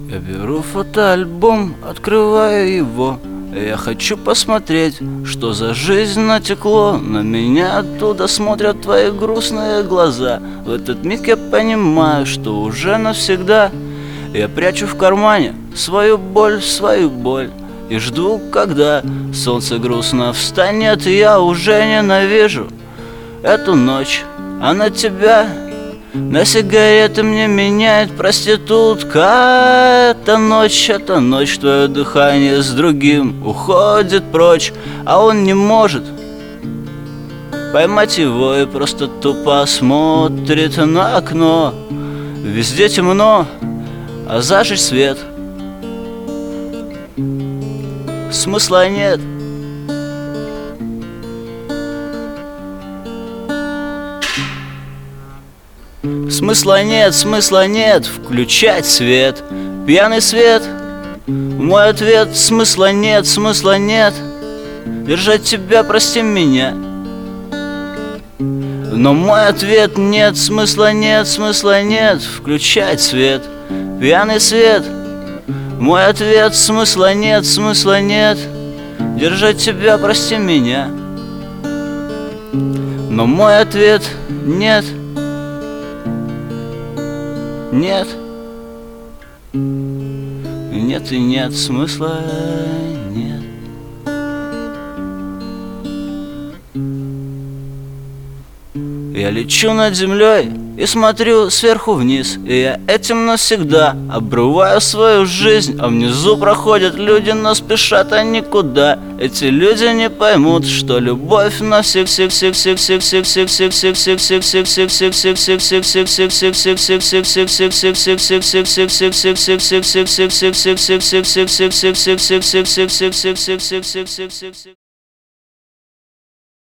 Я беру фотоальбом, открываю его. Я хочу посмотреть, что за жизнь натекло. На меня оттуда смотрят твои грустные глаза. В этот миг я понимаю, что уже навсегда. Я прячу в кармане свою боль. И жду, когда солнце грустно встанет. И я уже ненавижу эту ночь, а на тебя, на сигареты мне меняет проститутка. Эта ночь, твое дыхание с другим уходит прочь, а он не может поймать его и просто тупо смотрит на окно. Везде темно, а зажечь свет смысла нет. Смысла нет включать свет, пьяный свет. Мой ответ: смысла нет. Держать тебя, прости меня. Но мой ответ: нет, смысла нет. Включать свет, пьяный свет. Мой ответ: смысла нет. Держать тебя, прости меня. Но мой ответ: нет. Нет и нет, смысла нет. Я лечу над землей и смотрю сверху вниз, и я этим навсегда обрываю свою жизнь. А внизу проходят люди, но спешат они куда. Эти люди не поймут, что любовь навсегда.